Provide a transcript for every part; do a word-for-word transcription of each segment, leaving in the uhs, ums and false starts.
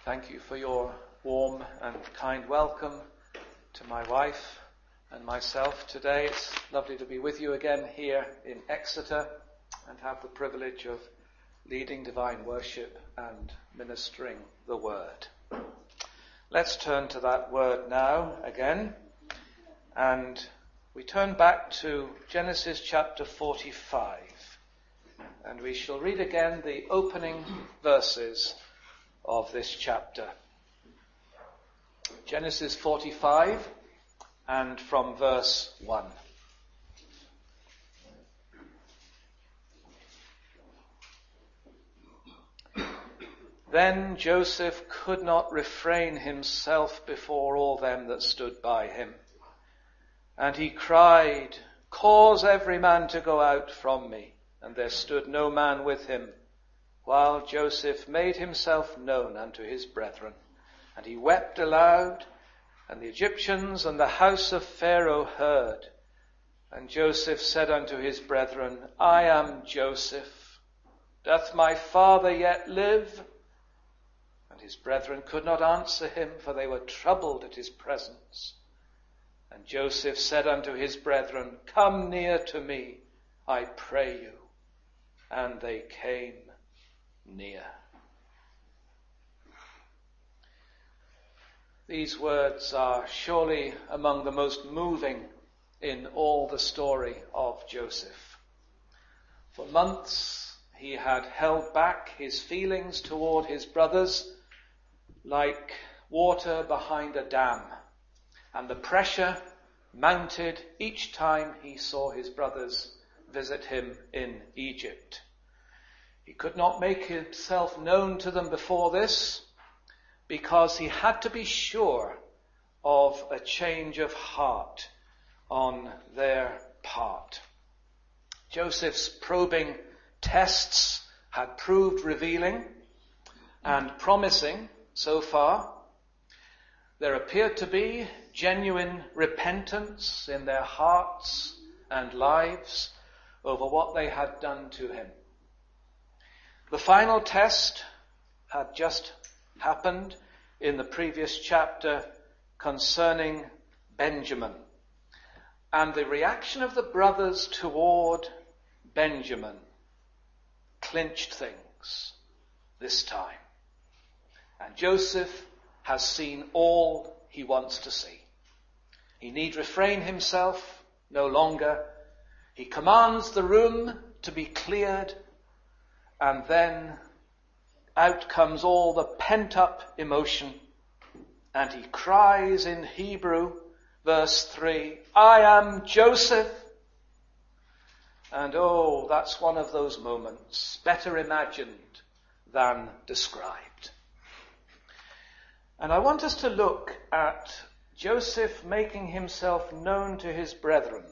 Thank you for your warm and kind welcome to my wife and myself today. It's lovely to be with you again here in Exeter and have the privilege of leading divine worship and ministering the word. Let's turn to that word now again, and we turn back to Genesis chapter forty-five, and we shall read again the opening verses of this chapter. Genesis forty-five, and from verse one. Then Joseph could not refrain himself before all them that stood by him. And he cried, "Cause every man to go out from me." And there stood no man with him, while Joseph made himself known unto his brethren. And he wept aloud, and the Egyptians and the house of Pharaoh heard. And Joseph said unto his brethren, I am Joseph. Doth my father yet live? And his brethren could not answer him, for they were troubled at his presence. And Joseph said unto his brethren, Come near to me, I pray you. And they came near. These words are surely among the most moving in all the story of Joseph. For months he had held back his feelings toward his brothers like water behind a dam, and the pressure mounted each time he saw his brothers visit him in Egypt. He could not make himself known to them before this because he had to be sure of a change of heart on their part. Joseph's probing tests had proved revealing and promising so far. There appeared to be genuine repentance in their hearts and lives over what they had done to him. The final test had just happened in the previous chapter concerning Benjamin. And the reaction of the brothers toward Benjamin clinched things this time. And Joseph has seen all he wants to see. He need refrain himself no longer. He commands the room to be cleared, and then out comes all the pent-up emotion, and he cries in Hebrew, verse three, I am Joseph. And oh, that's one of those moments, better imagined than described. And I want us to look at Joseph making himself known to his brethren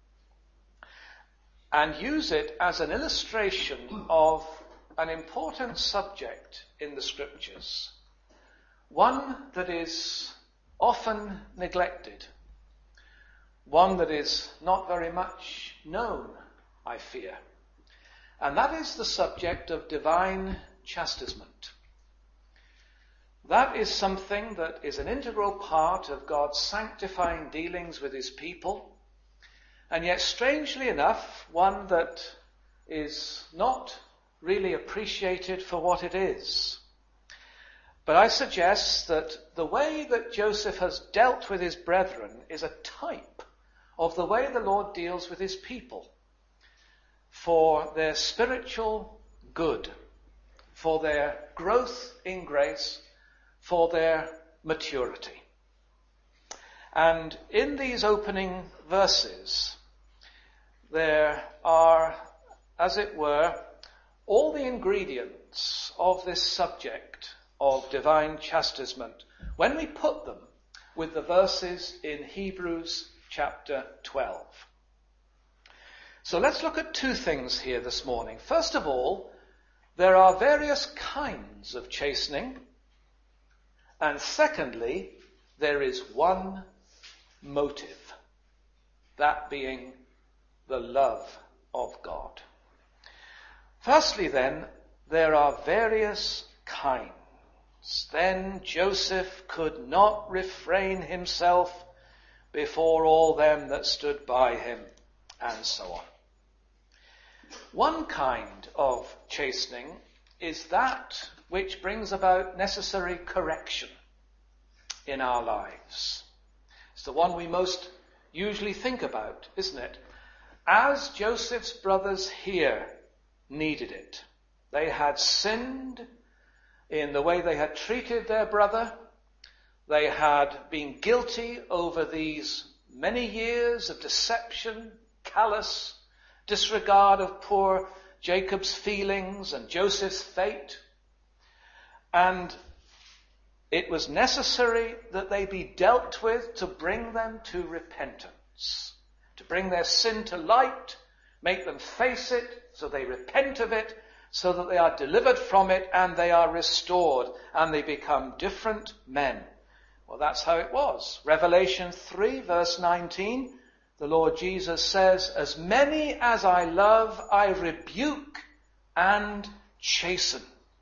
and use it as an illustration of an important subject in the scriptures, one that is often neglected, one that is not very much known, I fear, and that is the subject of divine chastisement. That is something that is an integral part of God's sanctifying dealings with his people, and yet strangely enough, one that is not really appreciated for what it is. But I suggest that the way that Joseph has dealt with his brethren is a type of the way the Lord deals with his people for their spiritual good, for their growth in grace, for their maturity. And in these opening verses, there are, as it were, all the ingredients of this subject of divine chastisement when we put them with the verses in Hebrews chapter twelve. So let's look at two things here this morning. First of all, there are various kinds of chastening. And secondly, there is one motive, that being the love of God. Firstly then, there are various kinds Then Joseph could not refrain himself before all them that stood by him, and so on. One kind of chastening is that which brings about necessary correction in our lives. It's the one we most usually think about, isn't it? As Joseph's brothers here needed it. They had sinned in the way they had treated their brother. They had been guilty over these many years of deception, callous disregard of poor Jacob's feelings and Joseph's fate. And it was necessary that they be dealt with to bring them to repentance, to bring their sin to light, make them face it so they repent of it, so that they are delivered from it and they are restored and they become different men. Well, that's how it was. Revelation three, verse nineteen, the Lord Jesus says, "As many as I love, I rebuke and chasten.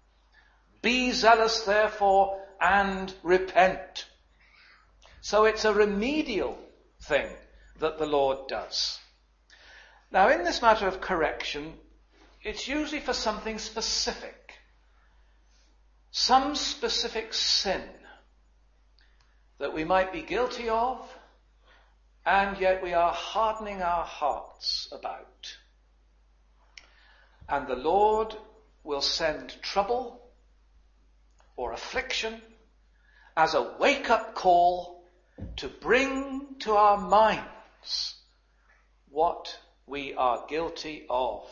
Be zealous, therefore, and repent." So it's a remedial thing that the Lord does. Now, in this matter of correction, it's usually for something specific. Some specific sin that we might be guilty of, and yet we are hardening our hearts about. And the Lord will send trouble or affliction as a wake-up call to bring to our minds what we are guilty of.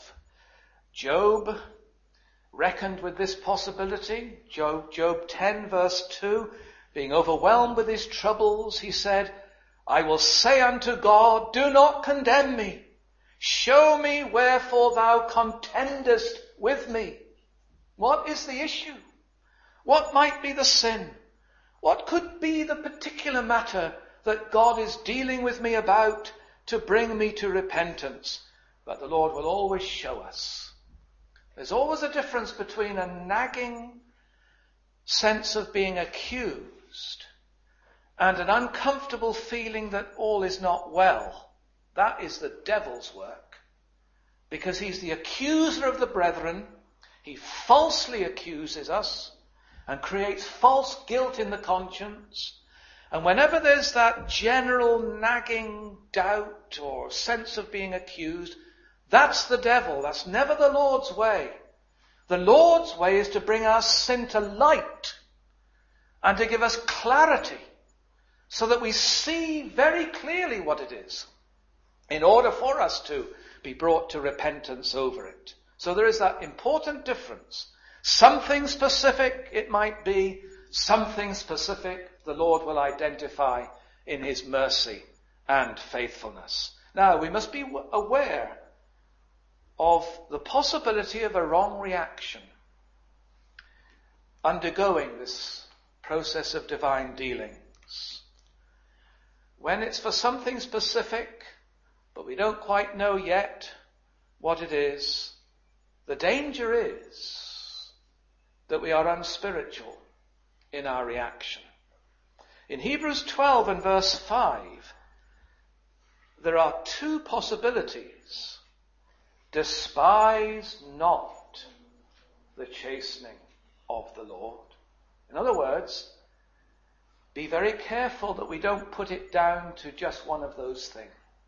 Job reckoned with this possibility. Job, Job ten verse two, being overwhelmed with his troubles, he said, "I will say unto God, do not condemn me. Show me wherefore thou contendest with me." What is the issue? What might be the sin? What could be the particular matter that God is dealing with me about to bring me to repentance? But the Lord will always show us. There's always a difference between a nagging sense of being accused and an uncomfortable feeling that all is not well. That is the devil's work, because he's the accuser of the brethren. He falsely accuses us and creates false guilt in the conscience. And whenever there's that general nagging doubt or sense of being accused, that's the devil. That's never the Lord's way. The Lord's way is to bring our sin to light and to give us clarity so that we see very clearly what it is in order for us to be brought to repentance over it. So there is that important difference. Something specific it might be, something specific the Lord will identify in his mercy and faithfulness. Now, we must be aware of the possibility of a wrong reaction undergoing this process of divine dealings. When it's for something specific, but we don't quite know yet what it is, the danger is that we are unspiritual in our reaction. In Hebrews twelve and verse five, there are two possibilities. Despise not the chastening of the Lord. In other words, be very careful that we don't put it down to just one of those things.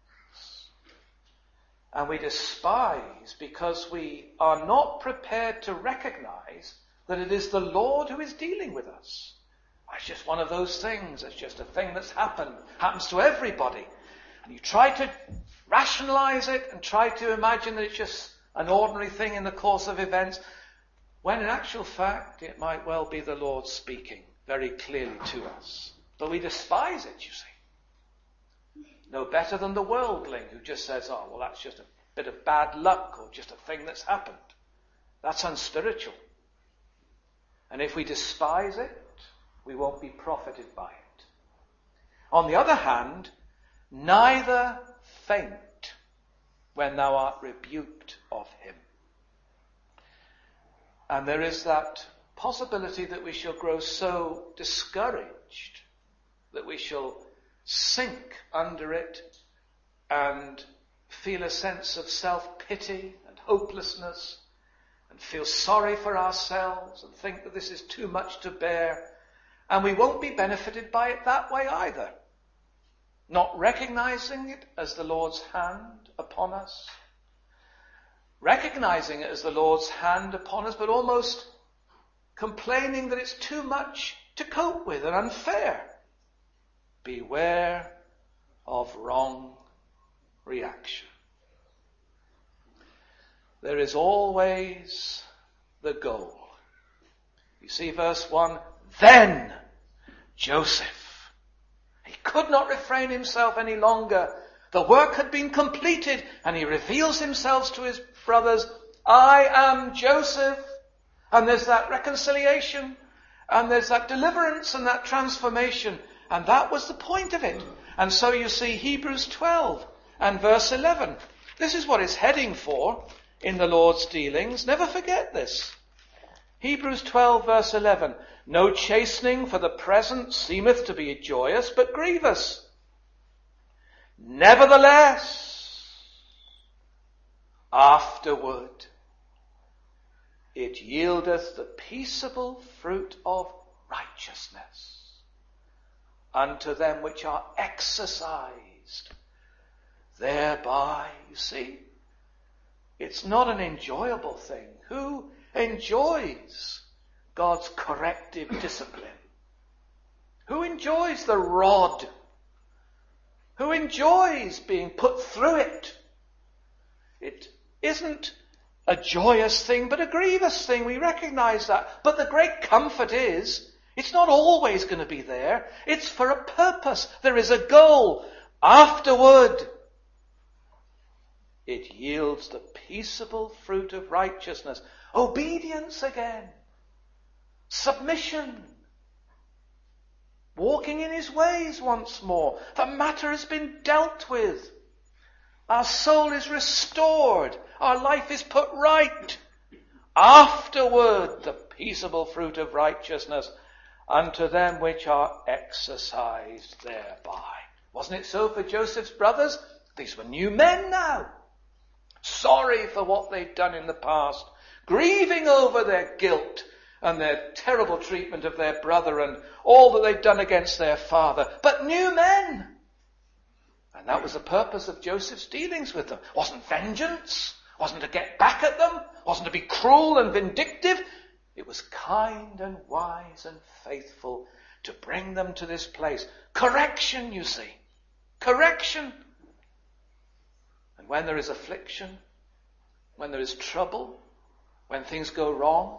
And we despise because we are not prepared to recognize that it is the Lord who is dealing with us. It's just one of those things. It's just a thing that's happened. Happens to everybody. And you try to rationalize it and try to imagine that it's just an ordinary thing in the course of events, when in actual fact it might well be the Lord speaking very clearly to us. But we despise it, you see. No better than the worldling who just says, oh, well, that's just a bit of bad luck or just a thing that's happened. That's unspiritual. And if we despise it, we won't be profited by it. On the other hand, neither faint when thou art rebuked of him. And there is that possibility that we shall grow so discouraged that we shall sink under it and feel a sense of self-pity and hopelessness and feel sorry for ourselves and think that this is too much to bear. And we won't be benefited by it that way either. Not recognizing it as the Lord's hand upon us. Recognizing it as the Lord's hand upon us, but almost complaining that it's too much to cope with and unfair. Beware of wrong reaction. There is always the goal. You see verse one, then Joseph. He could not refrain himself any longer. The work had been completed, and he reveals himself to his brothers. I am Joseph. And there's that reconciliation, and there's that deliverance and that transformation. And that was the point of it. And so you see Hebrews twelve and verse eleven. This is what it's heading for in the Lord's dealings. Never forget this. Hebrews twelve verse eleven. No chastening for the present seemeth to be joyous, but grievous. Nevertheless, afterward, it yieldeth the peaceable fruit of righteousness unto them which are exercised thereby. You see, it's not an enjoyable thing. Who enjoys God's corrective discipline? Who enjoys the rod? Who enjoys being put through it? It isn't a joyous thing, but a grievous thing. We recognize that. But the great comfort is, it's not always going to be there. It's for a purpose. There is a goal. Afterward, it yields the peaceable fruit of righteousness. Obedience again. Submission. Walking in his ways once more. The matter has been dealt with. Our soul is restored. Our life is put right. Afterward, the peaceable fruit of righteousness unto them which are exercised thereby. Wasn't it so for Joseph's brothers? These were new men now. Sorry for what they'd done in the past. Grieving over their guilt and their terrible treatment of their brother and all that they'd done against their father. But new men. And that was the purpose of Joseph's dealings with them. Wasn't vengeance. Wasn't to get back at them. Wasn't to be cruel and vindictive. It was kind and wise and faithful to bring them to this place. Correction, you see. Correction. And when there is affliction, when there is trouble, when things go wrong,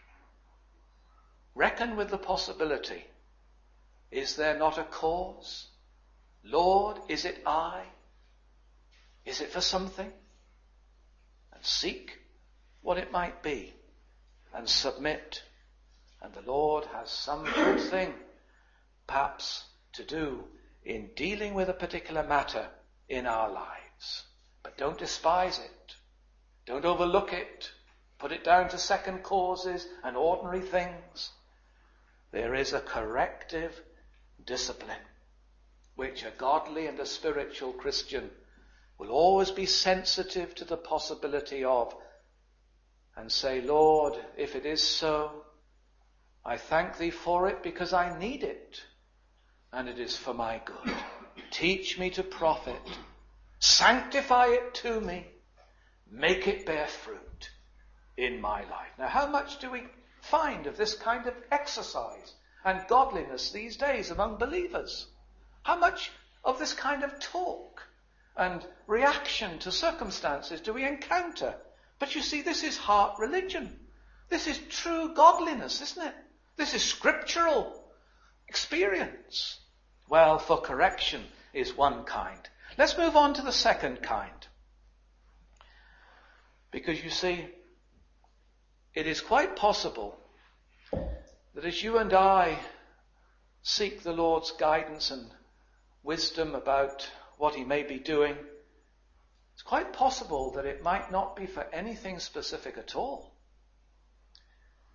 reckon with the possibility. Is there not a cause? Lord, is it I? Is it for something? And seek what it might be and submit. And the Lord has some good thing, perhaps, to do in dealing with a particular matter in our lives. But don't despise it. Don't overlook it. Put it down to second causes and ordinary things. There is a corrective discipline which a godly and a spiritual Christian will always be sensitive to the possibility of and say, Lord, if it is so, I thank thee for it because I need it and it is for my good. Teach me to profit. Sanctify it to me. Make it bear fruit in my life. Now, how much do we find of this kind of exercise and godliness these days among believers? How much of this kind of talk and reaction to circumstances do we encounter? But you see, this is heart religion. This is true godliness, isn't it? This is scriptural experience. Well, for correction is one kind. Let's move on to the second kind. Because you see, it is quite possible that as you and I seek the Lord's guidance and wisdom about what he may be doing, it's quite possible that it might not be for anything specific at all.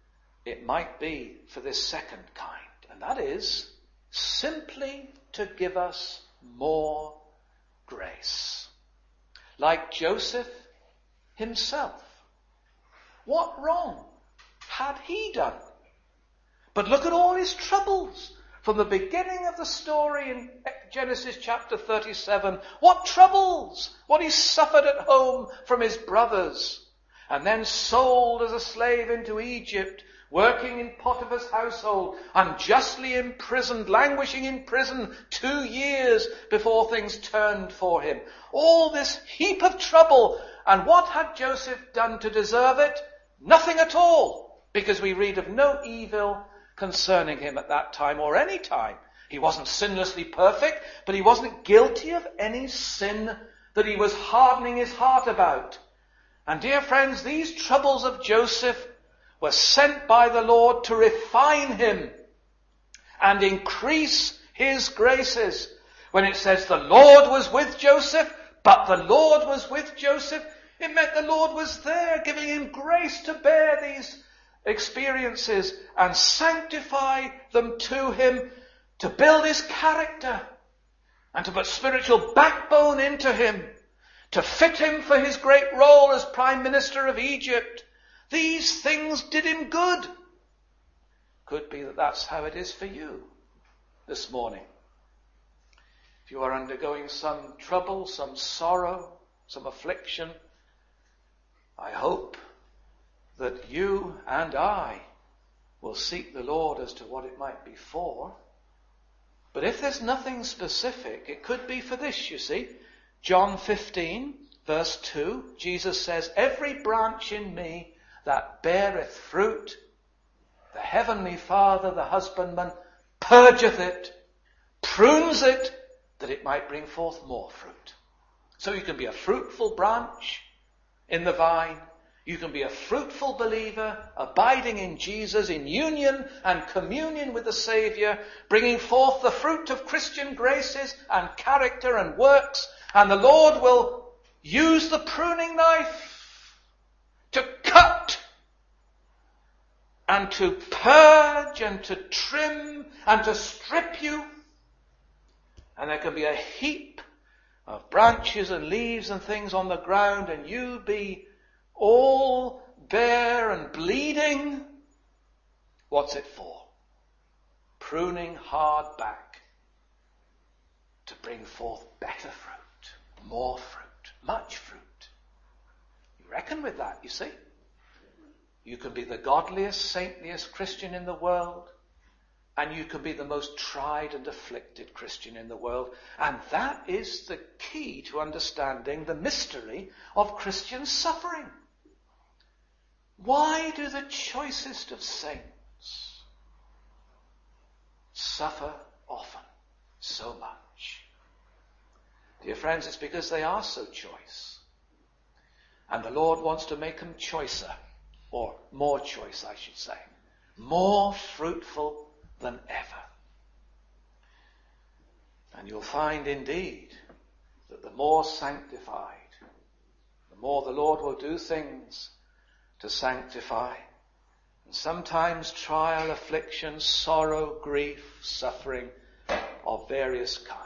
it might be for this second kind, and that is simply to give us more grace. Like Joseph himself. What wrong had he done? But look at all his troubles. From the beginning of the story in Genesis chapter thirty-seven, what troubles, what he suffered at home from his brothers, and then sold as a slave into Egypt, working in Potiphar's household, unjustly imprisoned, languishing in prison two years before things turned for him. All this heap of trouble, and what had Joseph done to deserve it? Nothing at all, because we read of no evil concerning him at that time or any time. He wasn't sinlessly perfect, but he wasn't guilty of any sin that he was hardening his heart about. And dear friends, these troubles of Joseph were sent by the Lord to refine him and increase his graces. When it says the Lord was with Joseph, but the Lord was with Joseph, it meant the Lord was there giving him grace to bear these experiences and sanctify them to him, to build his character and to put spiritual backbone into him, to fit him for his great role as Prime Minister of Egypt. These things did him good. Could be that that's how it is for you this morning. If you are undergoing some trouble, some sorrow, some affliction, I hope that you and I will seek the Lord as to what it might be for. But if there's nothing specific, it could be for this, you see. John fifteen, verse two, Jesus says, every branch in me that beareth fruit, the heavenly Father, the husbandman, purgeth it, prunes it, that it might bring forth more fruit. So you can be a fruitful branch in the vine. You can be a fruitful believer, abiding in Jesus, in union and communion with the Saviour, bringing forth the fruit of Christian graces and character and works, and the Lord will use the pruning knife to cut and to purge and to trim and to strip you. And there can be a heap of branches and leaves and things on the ground, and you be all bare and bleeding. What's it for? Pruning hard back to bring forth better fruit, more fruit, much fruit. You reckon with that, you see? You can be the godliest, saintliest Christian in the world, and you can be the most tried and afflicted Christian in the world. And that is the key to understanding the mystery of Christian suffering. Why do the choicest of saints suffer often so much? Dear friends, it's because they are so choice. And the Lord wants to make them choicer, or more choice, I should say, more fruitful than ever. And you'll find indeed that the more sanctified, the more the Lord will do things to sanctify. And sometimes trial, affliction, sorrow, grief, suffering of various kinds.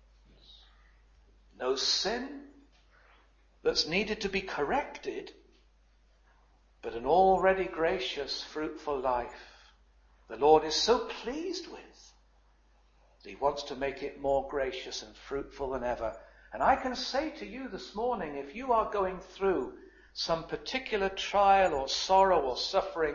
No sin that's needed to be corrected, but an already gracious, fruitful life the Lord is so pleased with that he wants to make it more gracious and fruitful than ever. And I can say to you this morning, if you are going through some particular trial or sorrow or suffering,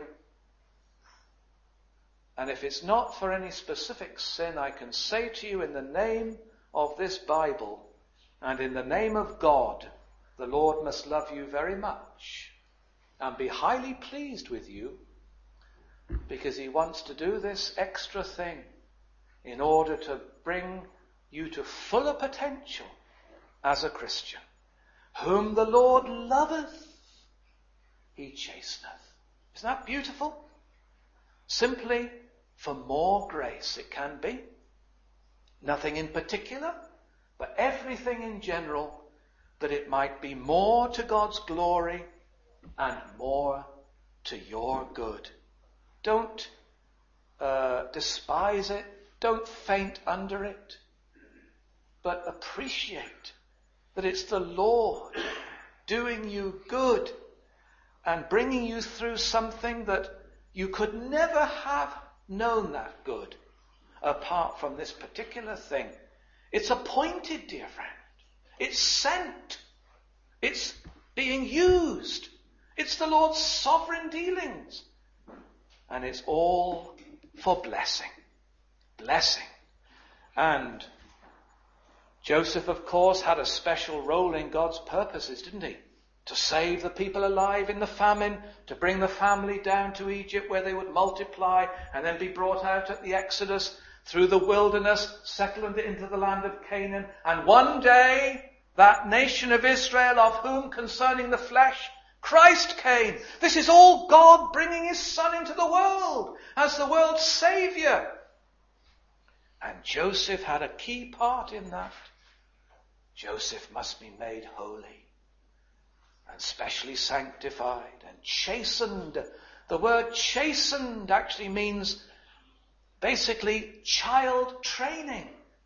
and if it's not for any specific sin, I can say to you in the name of this Bible and in the name of God, the Lord must love you very much and be highly pleased with you, because he wants to do this extra thing in order to bring you to fuller potential as a Christian. Whom the Lord loveth, he chasteneth. Isn't that beautiful? Simply for more grace, it can be. Nothing in particular, but everything in general, that it might be more to God's glory and more to your good. Don't uh, despise it. Don't faint under it. But appreciate that it's the Lord doing you good and bringing you through something that you could never have known that good apart from this particular thing. It's appointed, dear friend. It's sent. It's being used. It's the Lord's sovereign dealings. And it's all for blessing. Blessing. And Joseph, of course, had a special role in God's purposes, didn't he? To save the people alive in the famine, to bring the family down to Egypt where they would multiply and then be brought out at the Exodus through the wilderness, settled into the land of Canaan. And one day, that nation of Israel, of whom concerning the flesh Christ came. This is all God bringing his Son into the world as the world's Saviour. And Joseph had a key part in that. Joseph must be made holy and specially sanctified and chastened. The word chastened actually means basically child training,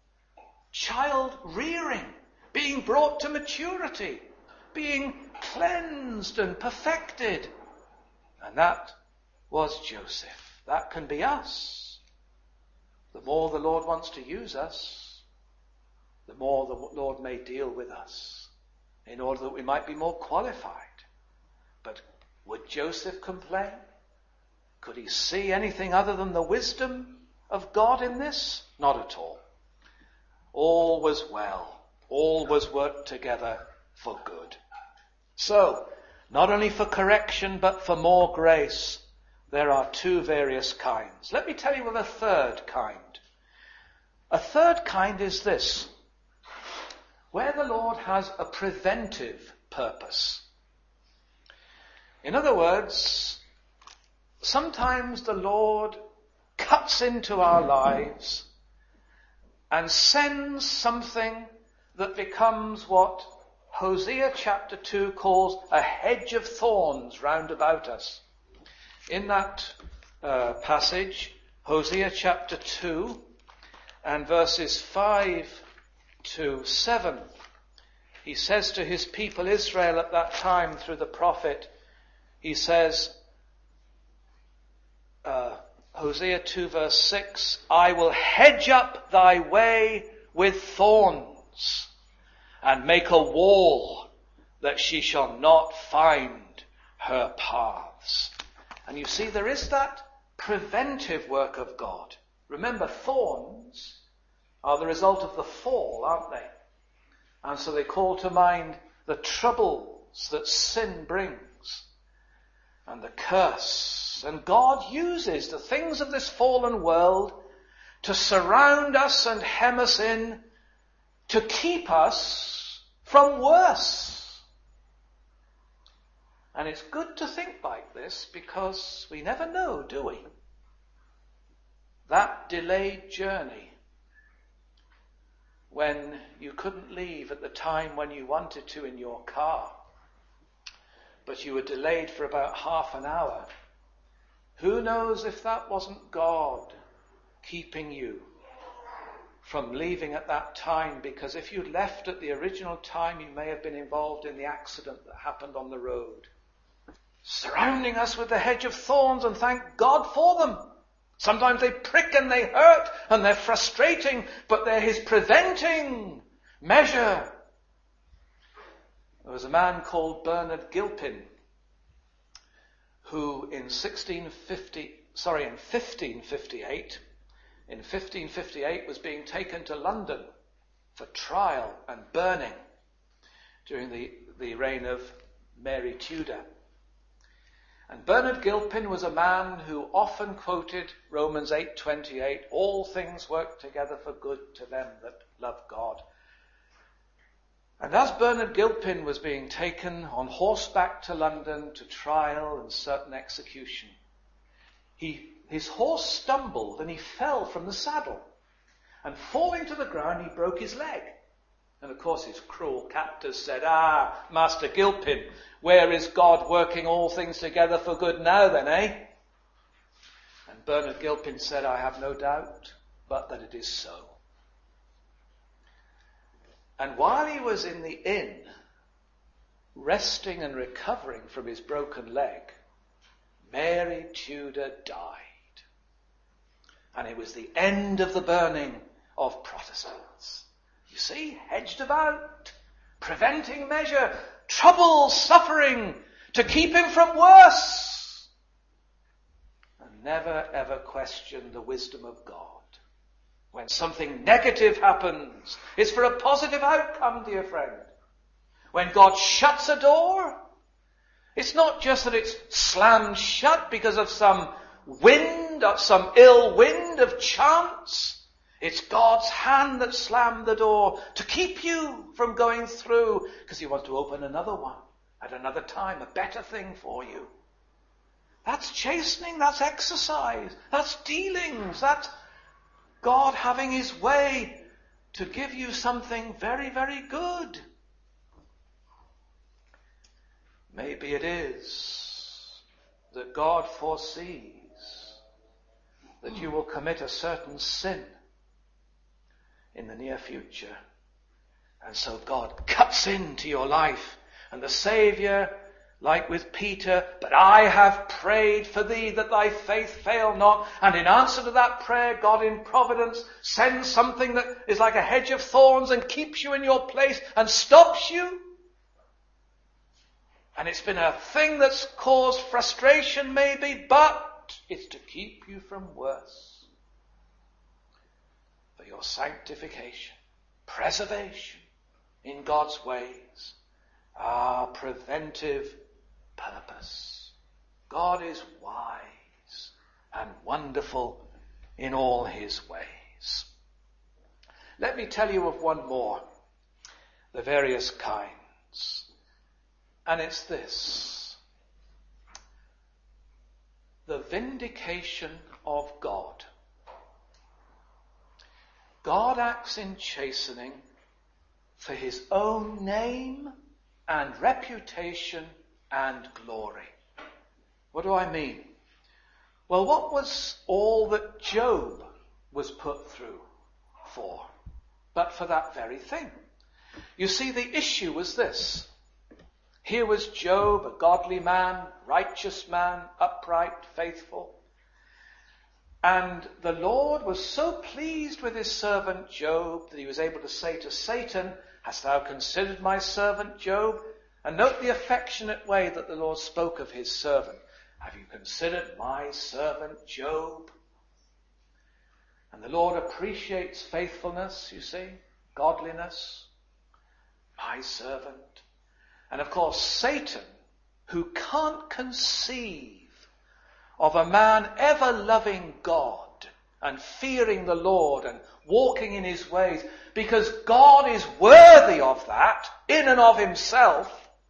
child rearing, being brought to maturity, being cleansed and perfected. And that was Joseph. That can be us. The more the Lord wants to use us, the more the Lord may deal with us in order that we might be more qualified. But would Joseph complain? Could he see anything other than the wisdom of God in this? Not at all. All was well. All was worked together for good. So, not only for correction, but for more grace, there are two various kinds. Let me tell you of a third kind. A third kind is this, where the Lord has a preventive purpose. In other words, sometimes the Lord cuts into our lives and sends something that becomes what Hosea chapter two calls a hedge of thorns round about us. In that uh, passage, Hosea chapter two and verses five to seven, he says to his people Israel at that time through the prophet, he says, uh, Hosea two verse six, I will hedge up thy way with thorns and make a wall that she shall not find her paths. And you see, there is that preventive work of God. Remember, thorns are the result of the fall, aren't they? And so they call to mind the troubles that sin brings and the curse. And God uses the things of this fallen world to surround us and hem us in, to keep us from worse. And it's good to think like this because we never know, do we? That delayed journey when you couldn't leave at the time when you wanted to in your car, but you were delayed for about half an hour. Who knows if that wasn't God keeping you from leaving at that time, because if you'd left at the original time, you may have been involved in the accident that happened on the road. Surrounding us with the hedge of thorns, and thank God for them. Sometimes they prick and they hurt and they're frustrating, but they're his preventing measure. There was a man called Bernard Gilpin who in sixteen fifty, sorry, in fifteen fifty-eight, in fifteen fifty-eight was being taken to London for trial and burning during the, the reign of Mary Tudor. And Bernard Gilpin was a man who often quoted Romans eight twenty-eight, all things work together for good to them that love God. And as Bernard Gilpin was being taken on horseback to London to trial and certain execution, he, his horse stumbled and he fell from the saddle. And falling to the ground, he broke his leg. And of course his cruel captors said, ah, Master Gilpin, where is God working all things together for good now then, eh? Bernard Gilpin said, "I have no doubt but that it is so." And while he was in the inn, resting and recovering from his broken leg, Mary Tudor died. And it was the end of the burning of Protestants. You see, hedged about, preventing measure, trouble, suffering, to keep him from worse. And never ever question the wisdom of God. When something negative happens, it's for a positive outcome, dear friend. When God shuts a door, it's not just that it's slammed shut because of some wind, or some ill wind of chance. It's God's hand that slammed the door to keep you from going through, because he wants to open another one at another time, a better thing for you. That's chastening, that's exercise, that's dealings, that's God having his way to give you something very, very good. Maybe it is that God foresees that you will commit a certain sin in the near future. And so God cuts into your life, and the Saviour, like with Peter, "But I have prayed for thee that thy faith fail not." And in answer to that prayer, God in providence sends something that is like a hedge of thorns and keeps you in your place and stops you. And it's been a thing that's caused frustration maybe, but it's to keep you from worse. For your sanctification, preservation in God's ways, our preventive purpose. God is wise and wonderful in all his ways. Let me tell you of one more, the various kinds. And it's this: the vindication of God. God acts in chastening for his own name and reputation and glory. What do I mean? Well, what was all that Job was put through for? But for that very thing. You see, the issue was this. Here was Job, a godly man, righteous man, upright, faithful. And the Lord was so pleased with his servant Job that he was able to say to Satan, "Hast thou considered my servant Job?" And note the affectionate way that the Lord spoke of his servant. "Have you considered my servant Job?" And the Lord appreciates faithfulness, you see, godliness. My servant. And of course, Satan, who can't conceive of a man ever loving God and fearing the Lord and walking in his ways, because God is worthy of that in and of himself,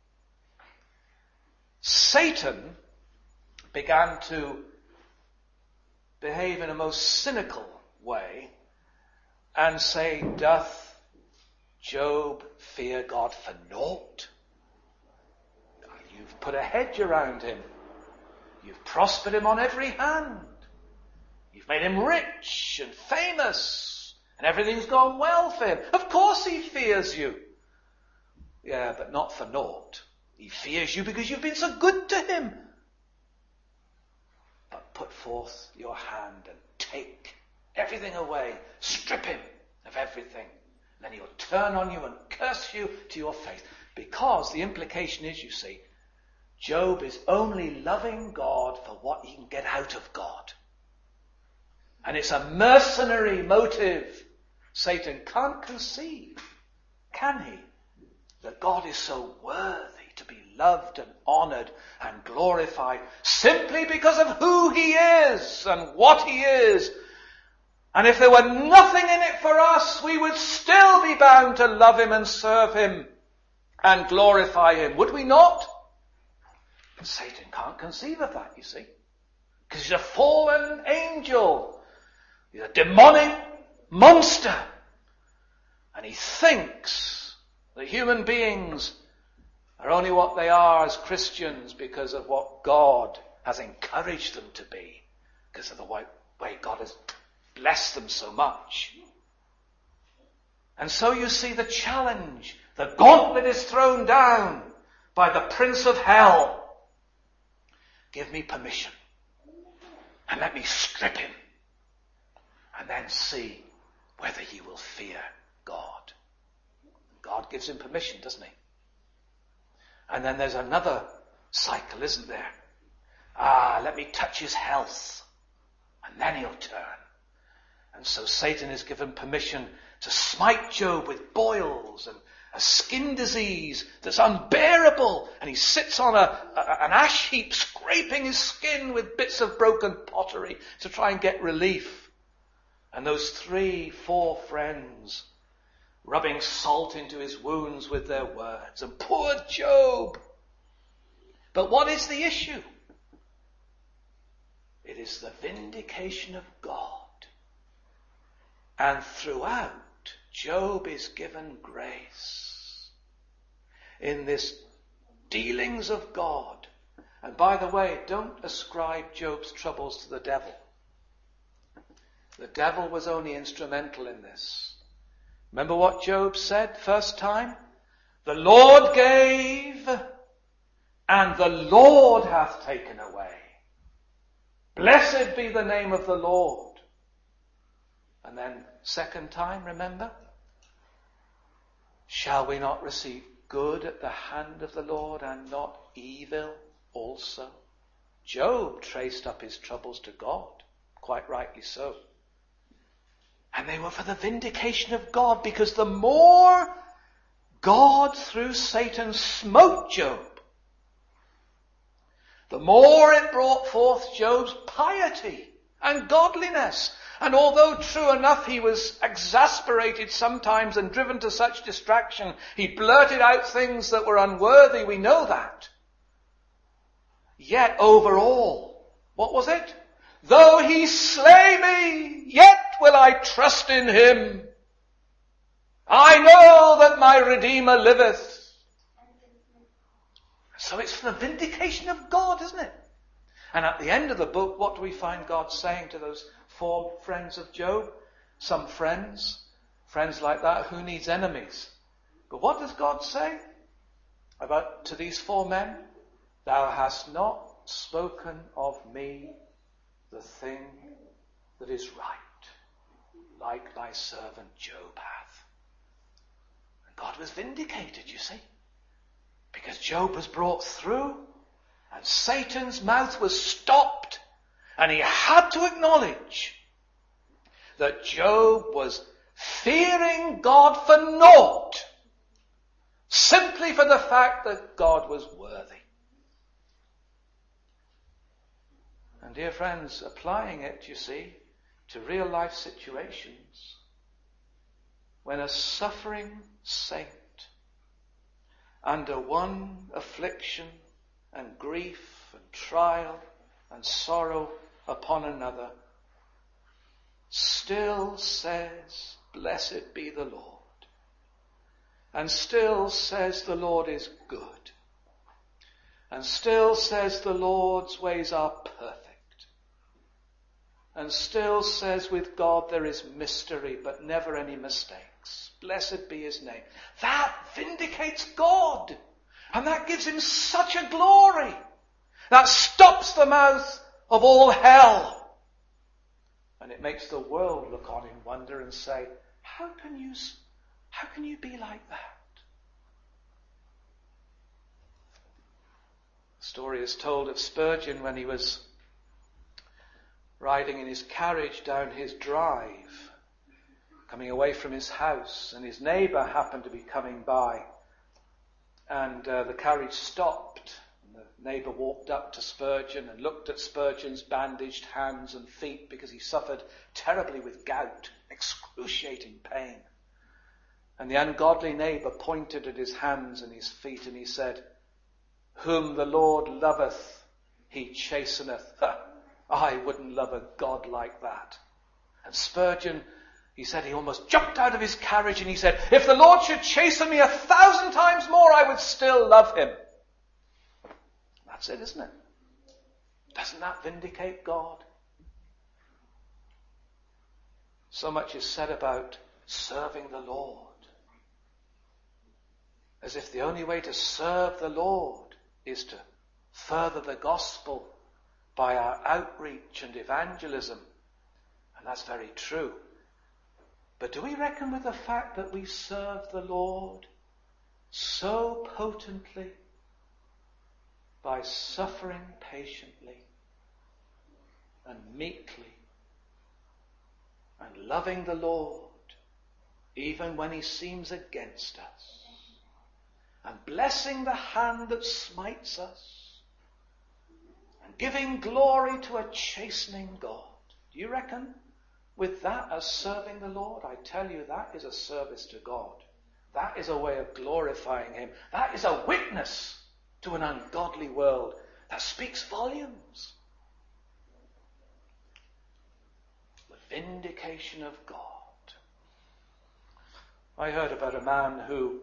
Satan began to behave in a most cynical way and say, "Doth Job fear God for naught? You've put a hedge around him. You've prospered him on every hand. You've made him rich and famous, and everything's gone well for him. Of course he fears you." Yeah, but not for naught. He fears you because you've been so good to him. But put forth your hand and take everything away. Strip him of everything. Then he'll turn on you and curse you to your face. Because the implication is, you see, Job is only loving God for what he can get out of God. And it's a mercenary motive. Satan can't conceive, can he, that God is so worthy to be loved and honoured and glorified simply because of who he is and what he is. And if there were nothing in it for us, we would still be bound to love him and serve him and glorify him, would we not? Satan can't conceive of that, you see. Because he's a fallen angel. He's a demonic monster. And he thinks that human beings are only what they are as Christians because of what God has encouraged them to be. because of the way, way God has blessed them so much. And so you see the challenge. The gauntlet is thrown down by the prince of hell. Give me permission. And let me strip him. And then see whether he will fear God. God gives him permission, doesn't he? And then there's another cycle, isn't there? Ah, let me touch his health. And then he'll turn. And so Satan is given permission to smite Job with boils and a skin disease that's unbearable. And he sits on a, a, an ash heap scraping his skin with bits of broken pottery to try and get relief. And those three, four friends rubbing salt into his wounds with their words. And poor Job. But what is the issue? It is the vindication of God. And throughout, Job is given grace in this dealings of God. And by the way, don't ascribe Job's troubles to the devil. The devil was only instrumental in this. Remember what Job said first time? The Lord gave, and the Lord hath taken away. Blessed be the name of the Lord. And then second time, remember? Shall we not receive good at the hand of the Lord and not evil also? Job traced up his troubles to God, quite rightly so. And they were for the vindication of God, because the more God through Satan smote Job, the more it brought forth Job's piety and godliness. And although true enough he was exasperated sometimes and driven to such distraction, he blurted out things that were unworthy, we know that. Yet overall, what was it? Though he slay me, yet will I trust in him. I know that my Redeemer liveth. So it's for the vindication of God, isn't it? And at the end of the book, what do we find God saying to those four friends of Job? Some friends, friends like that, who needs enemies? But what does God say about to these four men? Thou hast not spoken of me the thing that is right, like thy servant Job hath. And God was vindicated, you see, because Job was brought through, and Satan's mouth was stopped, and he had to acknowledge that Job was fearing God for naught, simply for the fact that God was worthy. And dear friends, applying it, you see, to real life situations, when a suffering saint under one affliction and grief and trial and sorrow upon another still says, blessed be the Lord, and still says the Lord is good, and still says the Lord's ways are perfect, and still says with God there is mystery but never any mistakes. Blessed be his name. That vindicates God. And that gives him such a glory. That stops the mouth of all hell. And it makes the world look on in wonder and say, how can you, how can you be like that? The story is told of Spurgeon when he was riding in his carriage down his drive, coming away from his house, and his neighbour happened to be coming by, and uh, the carriage stopped, and the neighbour walked up to Spurgeon and looked at Spurgeon's bandaged hands and feet, because he suffered terribly with gout, excruciating pain. And the ungodly neighbour pointed at his hands and his feet, and he said, whom the Lord loveth, he chasteneth. I wouldn't love a God like that. And Spurgeon, he said, he almost jumped out of his carriage and he said, if the Lord should chasten me a thousand times more, I would still love him. That's it, isn't it? Doesn't that vindicate God? so much is said about serving the Lord, as if the only way to serve the Lord is to further the gospel by our outreach and evangelism. And that's very true. But do we reckon with the fact that we serve the Lord so potently by suffering patiently and meekly and loving the Lord even when he seems against us, and blessing the hand that smites us, and giving glory to a chastening God? Do you reckon with that as serving the Lord? I tell you, that is a service to God. That is a way of glorifying him. That is a witness to an ungodly world that speaks volumes. The vindication of God. I heard about a man who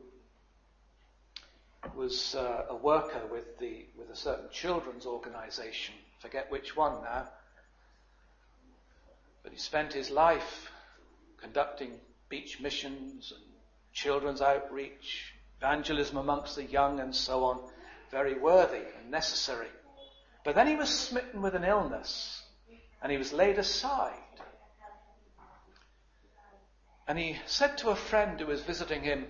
was uh, a worker with the with a certain children's organization. Forget which one now. But he spent his life conducting beach missions and children's outreach, evangelism amongst the young and so on. Very worthy and necessary. But then he was smitten with an illness and he was laid aside. And he said to a friend who was visiting him,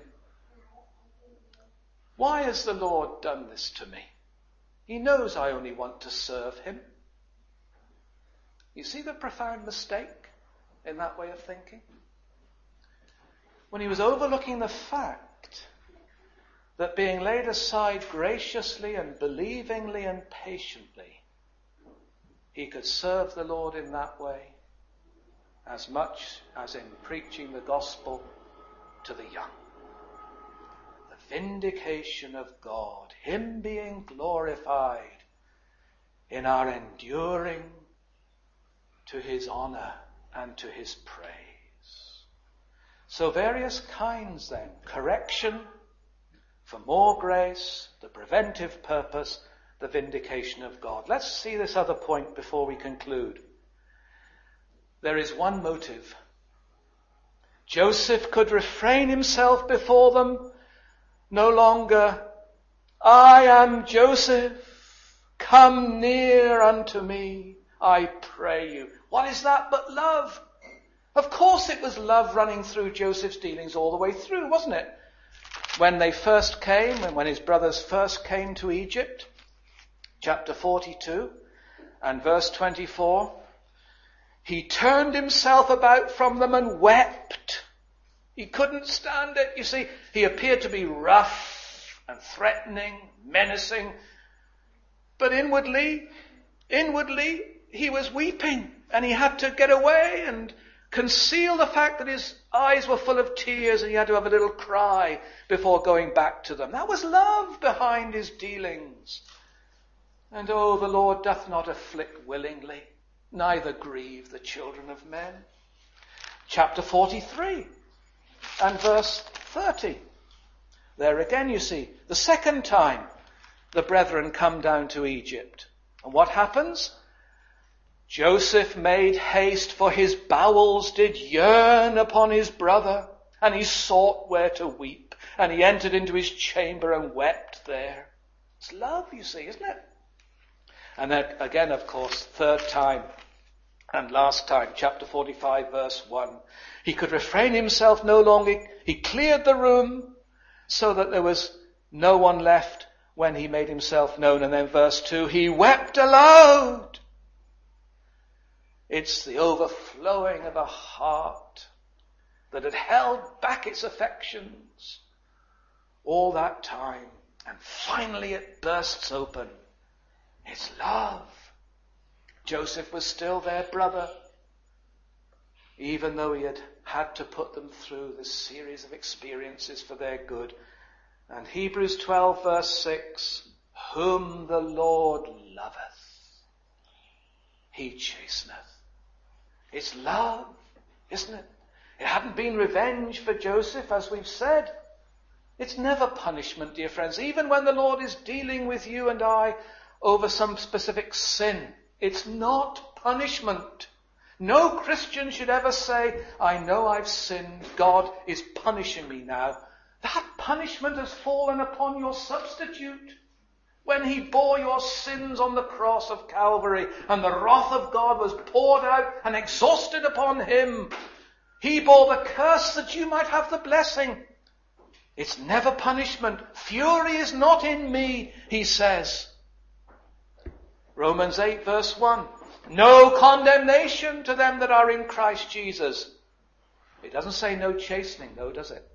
"Why has the Lord done this to me? He knows I only want to serve him." You see the profound mistake in that way of thinking? When he was overlooking the fact that being laid aside graciously and believingly and patiently, he could serve the Lord in that way as much as in preaching the gospel to the young. The vindication of God, him being glorified in our enduring to his honor and to his praise. So various kinds then: correction for more grace, the preventive purpose, the vindication of God. Let's see this other point before we conclude. There is one motive. Joseph could refrain himself before them no longer. "I am Joseph, come near unto me, I pray you." What is that but love? Of course it was love running through Joseph's dealings all the way through, wasn't it? When they first came, and when his brothers first came to Egypt, chapter forty-two and verse twenty-four, he turned himself about from them and wept. He couldn't stand it. You see, he appeared to be rough and threatening, menacing, but inwardly, inwardly, he was weeping, and he had to get away and conceal the fact that his eyes were full of tears, and he had to have a little cry before going back to them. That was love behind his dealings. And oh, the Lord doth not afflict willingly, neither grieve the children of men. Chapter forty-three and verse thirty. There again you see, the second time the brethren come down to Egypt. And what happens? Joseph made haste, for his bowels did yearn upon his brother, and he sought where to weep, and he entered into his chamber and wept there. It's love, you see, isn't it? And then again, of course, third time and last time, chapter forty-five, verse one. He could refrain himself no longer. He cleared the room so that there was no one left when he made himself known. And then verse two, he wept aloud. It's the overflowing of a heart that had held back its affections all that time. And finally it bursts open. It's love. Joseph was still their brother, even though he had had to put them through this series of experiences for their good. And Hebrews twelve verse six, whom the Lord loveth, he chasteneth. It's love, isn't it? It hadn't been revenge for Joseph, as we've said. It's never punishment, dear friends. Even when the Lord is dealing with you and I over some specific sin, it's not punishment. No Christian should ever say, I know I've sinned, God is punishing me now. That punishment has fallen upon your substitute. When he bore your sins on the cross of Calvary and the wrath of God was poured out and exhausted upon him, he bore the curse that you might have the blessing. It's never punishment. Fury is not in me, he says. Romans eight verse one. No condemnation to them that are in Christ Jesus. It doesn't say no chastening, though, does it?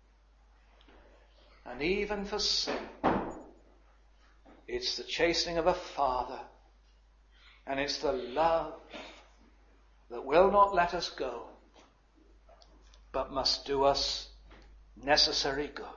And even for sin, it's the chastening of a father, and it's the love that will not let us go, but must do us necessary good.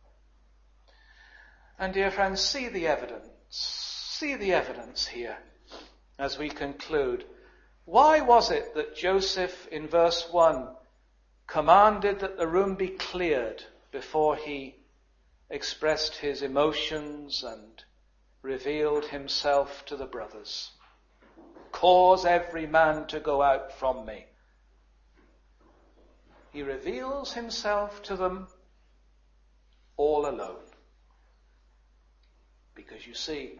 And dear friends, see the evidence. See the evidence here as we conclude. Why was it that Joseph in verse one commanded that the room be cleared before he expressed his emotions and revealed himself to the brothers? Cause every man to go out from me. He reveals himself to them all alone. Because you see,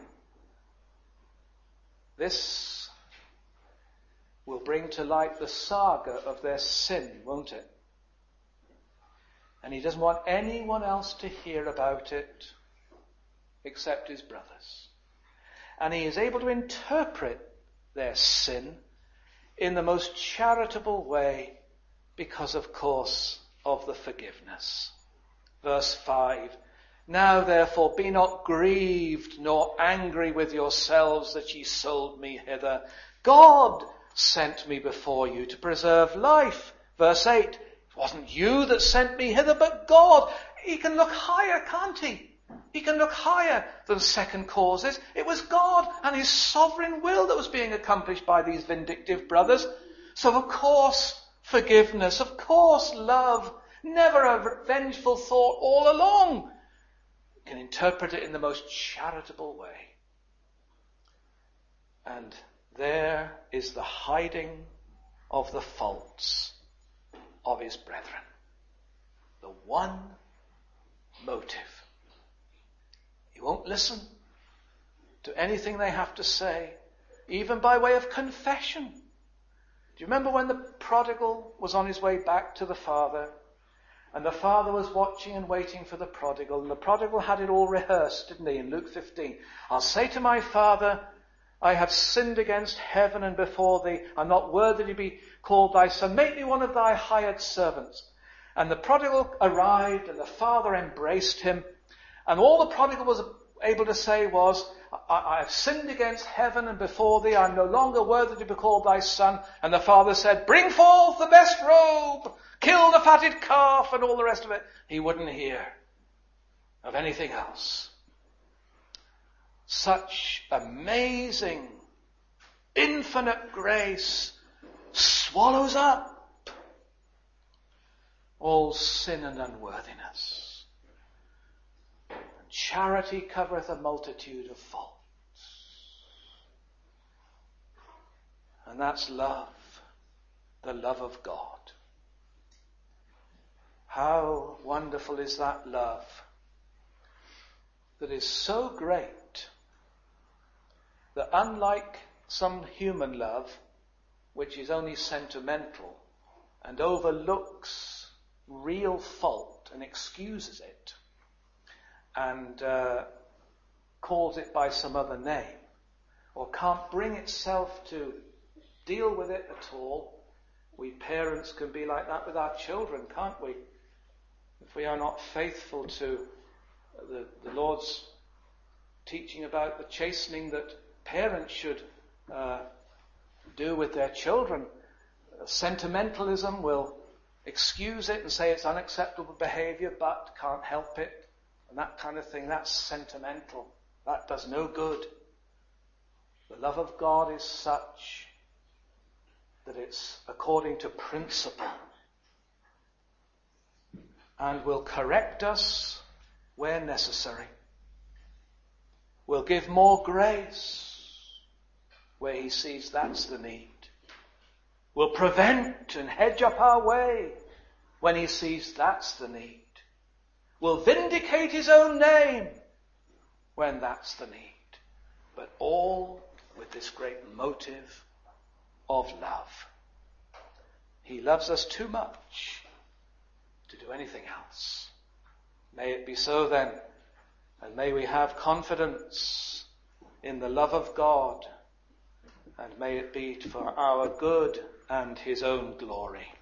this will bring to light the saga of their sin, won't it? And he doesn't want anyone else to hear about it except his brothers. And he is able to interpret their sin in the most charitable way because, of course, of the forgiveness. Verse five. Now therefore be not grieved nor angry with yourselves that ye sold me hither. God sent me before you to preserve life. Verse eight. It wasn't you that sent me hither, but God. He can look higher, can't he? He can look higher than second causes. It was God and his sovereign will that was being accomplished by these vindictive brothers. So of course forgiveness, of course love, never a vengeful thought all along. You can interpret it in the most charitable way. And there is the hiding of the faults of his brethren. The one motive. He won't listen to anything they have to say, even by way of confession. Do you remember when the prodigal was on his way back to the father, and the father was watching and waiting for the prodigal, and the prodigal had it all rehearsed, didn't he, in Luke fifteen? I'll say to my father, I have sinned against heaven and before thee. I'm not worthy to be called thy son. Make me one of thy hired servants. And the prodigal arrived, and the father embraced him. And all the prodigal was able to say was, I, I have sinned against heaven and before thee. I'm no longer worthy to be called thy son. And the father said, bring forth the best robe, kill the fatted calf, and all the rest of it. He wouldn't hear of anything else. Such amazing, infinite grace swallows up all sin and unworthiness. Charity covereth a multitude of faults. And that's love, the love of God. How wonderful is that love that is so great that unlike some human love, which is only sentimental and overlooks real fault and excuses it, and uh, calls it by some other name, or can't bring itself to deal with it at all. We parents can be like that with our children, can't we? If we are not faithful to the, the Lord's teaching about the chastening that parents should uh, do with their children, sentimentalism will excuse it and say it's unacceptable behavior, but can't help it. And that kind of thing, that's sentimental. That does no good. The love of God is such that it's according to principle and will correct us where necessary. Will give more grace where he sees that's the need. will prevent and hedge up our way when he sees that's the need, will vindicate his own name when that's the need, but all with this great motive of love. He loves us too much to do anything else. May it be so then, and may we have confidence in the love of God, and may it be for our good and his own glory.